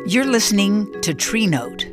You're listening to Tree Note.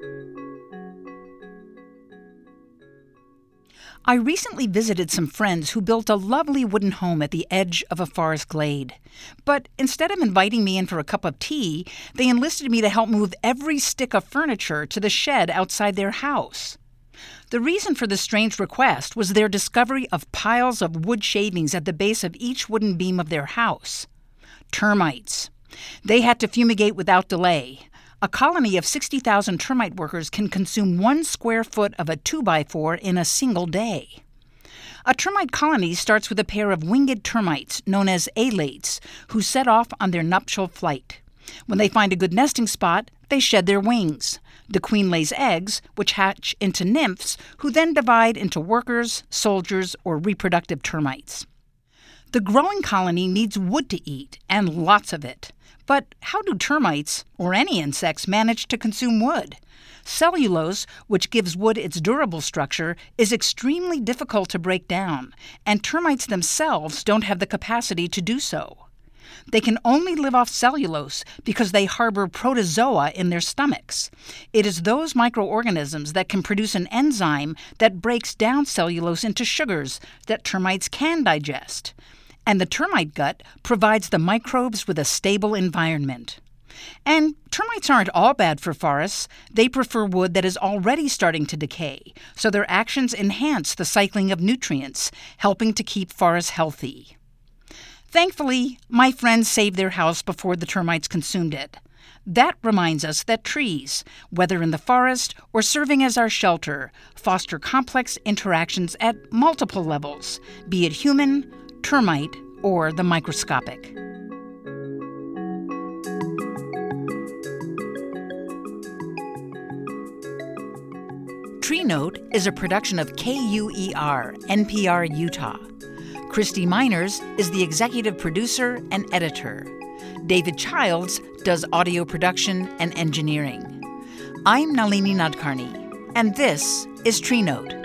I recently visited some friends who built a lovely wooden home at the edge of a forest glade. But instead of inviting me in for a cup of tea, they enlisted me to help move every stick of furniture to the shed outside their house. The reason for this strange request was their discovery of piles of wood shavings at the base of each wooden beam of their house. Termites. They had to fumigate without delay. A colony of 60,000 termite workers can consume 1 square foot of a 2x4 in a single day. A termite colony starts with a pair of winged termites known as alates, who set off on their nuptial flight. When they find a good nesting spot, they shed their wings. The queen lays eggs, which hatch into nymphs, who then divide into workers, soldiers, or reproductive termites. The growing colony needs wood to eat, and lots of it. But how do termites, or any insects, manage to consume wood? Cellulose, which gives wood its durable structure, is extremely difficult to break down, and termites themselves don't have the capacity to do so. They can only live off cellulose because they harbor protozoa in their stomachs. It is those microorganisms that can produce an enzyme that breaks down cellulose into sugars that termites can digest. And the termite gut provides the microbes with a stable environment. And termites aren't all bad for forests. They prefer wood that is already starting to decay, so their actions enhance the cycling of nutrients, helping to keep forests healthy. Thankfully, my friends saved their house before the termites consumed it. That reminds us that trees, whether in the forest or serving as our shelter, foster complex interactions at multiple levels, be it human, termite, or the microscopic. Tree Note is a production of KUER, NPR, Utah. Christy Miners is the executive producer and editor. David Childs does audio production and engineering. I'm Nalini Nadkarni, and this is Tree Note.